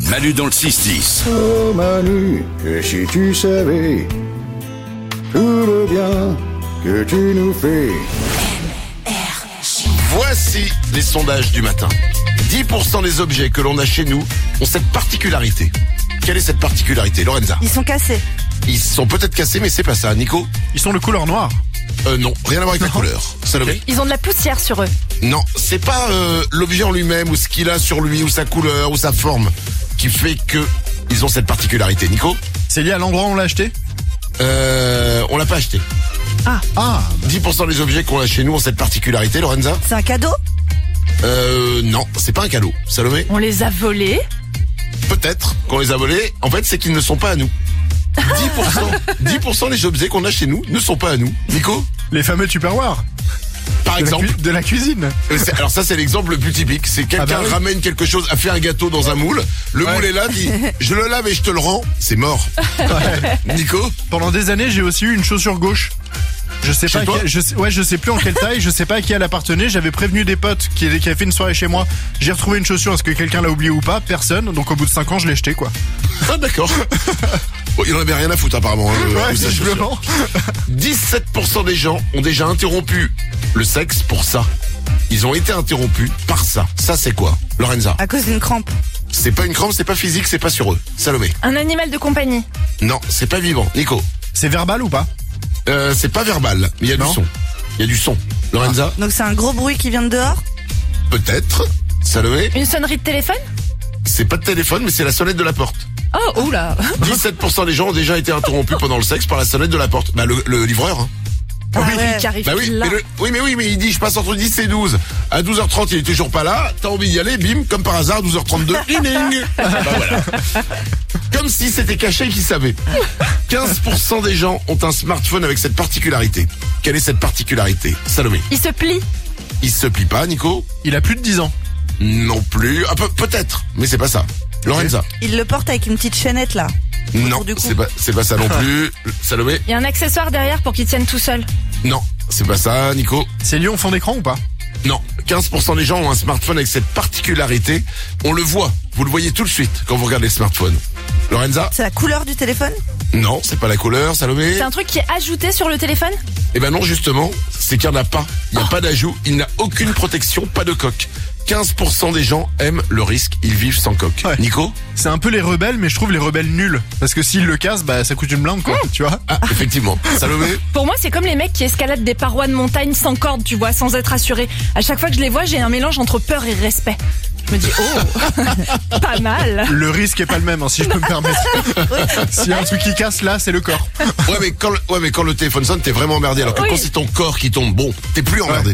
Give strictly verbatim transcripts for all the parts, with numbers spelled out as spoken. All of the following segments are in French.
Manu dans le six dix. Oh Manu, que si tu savais tout le bien que tu nous fais. Voici les sondages du matin. dix pour cent des objets que l'on a chez nous ont cette particularité. Quelle est cette particularité, Lorenza? Ils sont cassés. Ils sont peut-être cassés, mais c'est pas ça. Nico? Ils sont de couleur noire. Euh, non, rien à voir avec la couleur. Salomé? Ils ont de la poussière sur eux. Non, c'est pas euh, l'objet en lui-même, ou ce qu'il a sur lui, ou sa couleur, ou sa forme, qui fait que ils ont cette particularité. Nico? C'est lié à l'endroit où on l'a acheté? Euh, on l'a pas acheté. Ah, ah. dix pour cent des objets qu'on a chez nous ont cette particularité, Lorenza? C'est un cadeau? Euh, non, c'est pas un cadeau. Salomé? On les a volés. Peut-être qu'on les a volés. En fait, c'est qu'ils ne sont pas à nous. dix pour cent, dix pour cent des objets qu'on a chez nous ne sont pas à nous. Nico? Les fameux Tupperware. Par De la, exemple. cu- de la cuisine. Euh, c'est- Alors ça, c'est l'exemple le plus typique. C'est quelqu'un Ah bah oui. ramène quelque chose, a fait un gâteau dans un moule. Le Ouais. moule est là, dit je le lave et je te le rends. C'est mort. Nico? Pendant des années, j'ai aussi eu une chaussure gauche. Je sais Chez pas, toi quelle- je sais, ouais, je sais plus en quelle taille, je sais pas à qui elle appartenait. J'avais prévenu des potes qui, qui avaient fait une soirée chez moi. J'ai retrouvé une chaussure, est-ce que quelqu'un l'a oublié ou pas? Personne. Donc au bout de cinq ans, je l'ai jetée, quoi. Ah d'accord. Bon, il en avait rien à foutre apparemment. Hein, le- Ouais, le- sa chaussure. visiblement. dix-sept pour cent des gens ont déjà interrompu le sexe pour ça. Ils ont été interrompus par ça. Ça c'est quoi, Lorenza? À cause d'une crampe. C'est pas une crampe, c'est pas physique, c'est pas sur eux. Salomé? Un animal de compagnie. Non, c'est pas vivant. Nico? C'est verbal ou pas? Euh, c'est pas verbal, mais il y a du Non. son. Il y a du son. Lorenza? Donc c'est un gros bruit qui vient de dehors? Peut-être. Salomé? Une sonnerie de téléphone. C'est pas de téléphone, mais c'est la sonnette de la porte. Oh, oula. dix-sept pour cent des gens ont déjà été interrompus pendant le sexe par la sonnette de la porte. Bah le, le livreur. Hein. Ah oui, ouais. qui arrive Bah oui, là. mais le- oui, mais oui, mais il dit je passe entre dix et douze. À douze heures trente, il est toujours pas là. T'as envie d'y aller, bim, comme par hasard, douze heures trente-deux, ding ding. Bah voilà. Comme si c'était caché qu'ils savaient. quinze pour cent des gens ont un smartphone avec cette particularité. Quelle est cette particularité, Salomé? Il se plie. Il se plie pas, Nico? Il a plus de dix ans. Non plus. Ah, pe- peut-être, mais c'est pas ça. Lorenza? Il le porte avec une petite chaînette là. Non, du cou. c'est pas, c'est pas ça non plus. Salomé? Il y a un accessoire derrière pour qu'il tienne tout seul. Non, c'est pas ça, Nico? C'est lié au fond d'écran ou pas? Non, quinze pour cent des gens ont un smartphone avec cette particularité. On le voit, vous le voyez tout de suite quand vous regardez le smartphone. Lorenza? C'est la couleur du téléphone? Non, c'est pas la couleur, Salomé? C'est un truc qui est ajouté sur le téléphone. Eh ben non, justement, c'est qu'il n'y en a pas. Il n'y a Oh. pas d'ajout, il n'a aucune protection, pas de coque. quinze pour cent des gens aiment le risque, ils vivent sans coque. Ouais. Nico? C'est un peu les rebelles, mais je trouve les rebelles nuls. Parce que s'ils le cassent, bah ça coûte une blinde, quoi. Tu vois? Ah, effectivement. Salomé? Pour moi, c'est comme les mecs qui escaladent des parois de montagne sans corde, tu vois, sans être assurés. À chaque fois que je les vois, j'ai un mélange entre peur et respect. Je me dis, oh, pas mal. Le risque est pas le même, hein, si je peux me permettre. S'il y a un truc qui casse, là, c'est le corps. Ouais, mais quand le, ouais, mais quand le téléphone sonne, t'es vraiment emmerdé. Alors que Oui. quand c'est ton corps qui tombe, bon, t'es plus emmerdé.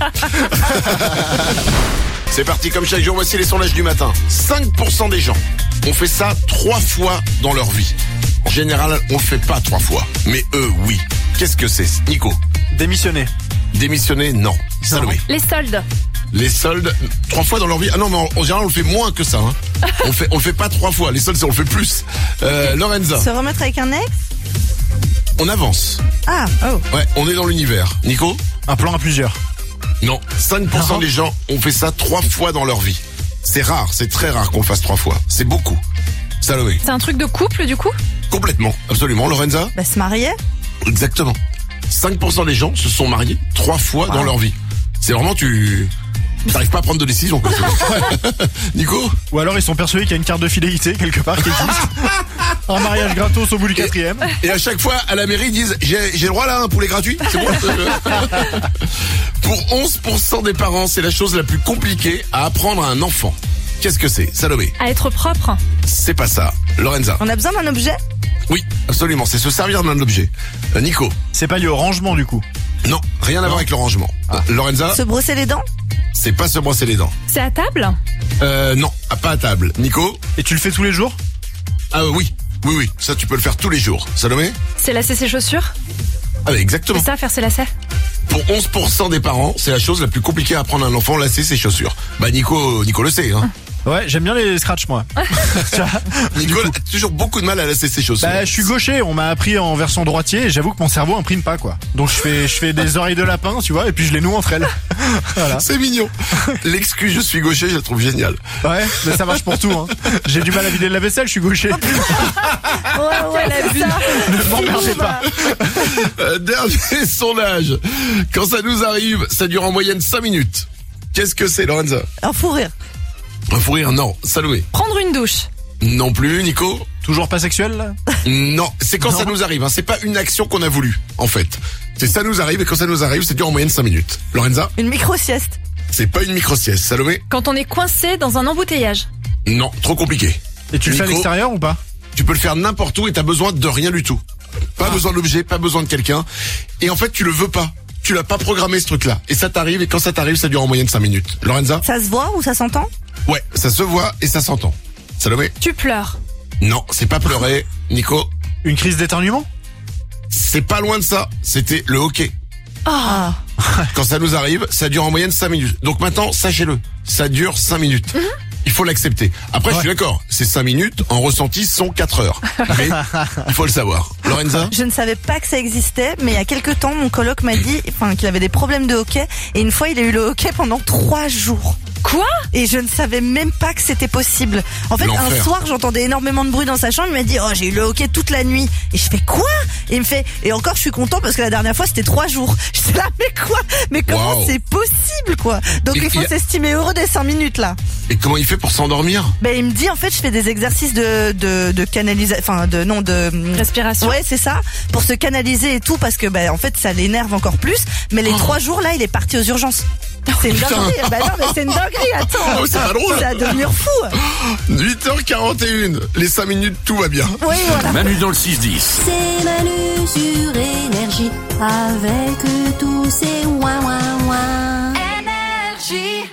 C'est parti, comme chaque jour, voici les sondages du matin. cinq pour cent des gens ont fait ça trois fois dans leur vie. En général, on le fait pas trois fois. Mais eux, oui. Qu'est-ce que c'est, Nico? Démissionner. Démissionner, non. Salomé? Les soldes. Les soldes, trois fois dans leur vie. Ah non, mais en, en général, on le fait moins que ça. Hein. On fait, on le fait pas trois fois. Les soldes, c'est on le fait plus. Euh, Lorenza, Se remettre avec un ex? on avance. Ah, oh. Ouais, on est dans l'univers. Nico? Un plan à plusieurs. Non, cinq pour cent Non. des gens ont fait ça trois fois dans leur vie. C'est rare, c'est très rare qu'on le fasse trois fois. C'est beaucoup. Salomé? C'est un truc de couple, du coup. Complètement, absolument. Lorenza? Bah se marier? Exactement. cinq pour cent des gens se sont mariés trois fois dans leur vie. C'est vraiment, tu... T'arrives pas à prendre de décision, quoi. Nico? Ou alors ils sont persuadés qu'il y a une carte de fidélité quelque part qui existe. Un mariage gratos au bout du quatrième. Et à chaque fois, à la mairie, ils disent, j'ai, j'ai le droit là, un poulet gratuit? C'est bon? Pour onze pour cent des parents, c'est la chose la plus compliquée à apprendre à un enfant. Qu'est-ce que c'est, Salomé? À être propre. C'est pas ça. Lorenza? On a besoin d'un objet? Oui, absolument, c'est se servir d'un objet. Euh, Nico? C'est pas lié au rangement du coup. Non, rien à voir avec le rangement. Euh, Lorenza? Se brosser les dents? C'est pas se brosser les dents. C'est à table. Euh, non, ah, pas à table. Nico? Et tu le fais tous les jours? Ah euh, oui, oui, oui, ça tu peux le faire tous les jours. Salomé? C'est lasser ses chaussures. Ah mais exactement. C'est ça, faire ses lacets. Pour onze pour cent des parents, c'est la chose la plus compliquée à apprendre à un enfant, lasser ses chaussures. Bah Nico, Nico le sait, hein. Ouais, j'aime bien les scratchs, moi. Tu vois. Nicole a toujours beaucoup de mal à lasser ses chaussures. Bah, je suis gaucher, on m'a appris en version droitier et j'avoue que mon cerveau imprime pas, quoi. Donc je fais, je fais des oreilles de lapin, tu vois, et puis je les noue entre elles. Voilà. C'est mignon. L'excuse je suis gaucher, je la trouve géniale. Ouais, mais ça marche pour tout, hein. J'ai du mal à vider le lave-vaisselle, je suis gaucher. Ouais, ouais, c'est ça. Ne m'emmerdez pas. Euh, dernier sondage. Quand ça nous arrive, ça dure en moyenne cinq minutes. Qu'est-ce que c'est, Lorenza? Un fou rire. Un fou rire, non. Salomé? Prendre une douche. Non plus, Nico? Toujours pas sexuel, là? Non, c'est quand Non. ça nous arrive, hein. C'est pas une action qu'on a voulu, en fait. C'est ça nous arrive, et quand ça nous arrive, ça dure en moyenne cinq minutes. Lorenza? Une micro-sieste. C'est pas une micro-sieste. Salomé? Quand on est coincé dans un embouteillage. Non, trop compliqué. Et tu le fais à Nico? l'extérieur ou pas? Tu peux le faire n'importe où et t'as besoin de rien du tout. Pas besoin d'objet, pas besoin de quelqu'un. Et en fait, tu le veux pas. Tu l'as pas programmé, ce truc-là. Et ça t'arrive, et quand ça t'arrive, ça dure en moyenne cinq minutes. Lorenza? Ça se voit ou ça s'entend? Ouais, ça se voit et ça s'entend. Salomé? Tu pleures. Non, c'est pas pleurer. Nico? Une crise d'éternuement? C'est pas loin de ça. C'était le hockey. Ah. Quand ça nous arrive, ça dure en moyenne cinq minutes. Donc maintenant, sachez-le, ça dure cinq minutes. Il faut l'accepter. Après, je suis d'accord, ces cinq minutes, en ressenti, sont quatre heures. Mais il faut le savoir. Lorenza? Je ne savais pas que ça existait, mais il y a quelques temps, mon coloc m'a dit, enfin, qu'il avait des problèmes de hockey, et une fois, il a eu le hockey pendant trois jours. Quoi? Et je ne savais même pas que c'était possible. En fait, L'enfer. un soir, j'entendais énormément de bruit dans sa chambre. Il m'a dit, oh, j'ai eu le hockey toute la nuit. Et je fais quoi? Et il me fait, et encore, je suis content parce que la dernière fois, c'était trois jours. Je suis là, mais quoi? Mais comment Wow. c'est possible, quoi? Donc, Et il faut il y a- s'estimer heureux des cinq minutes, là. Et comment il fait pour s'endormir? Ben, il me dit, en fait, je fais des exercices de, de, de canalisation, enfin, de, non, de, Respiration. ouais, c'est ça. Pour se canaliser et tout, parce que, ben, en fait, ça l'énerve encore plus. Mais les trois jours, là, il est parti aux urgences. C'est une putain. dinguerie. Ben non, mais c'est une dinguerie, attends. Ah ouais, c'est pas drôle. Ça va devenir fou. huit heures quarante et un. Les cinq minutes, tout va bien. Oui, voilà. Manu dans le six dix. C'est Manu sur Énergie avec tous ces ouin ouin ouin. Énergie.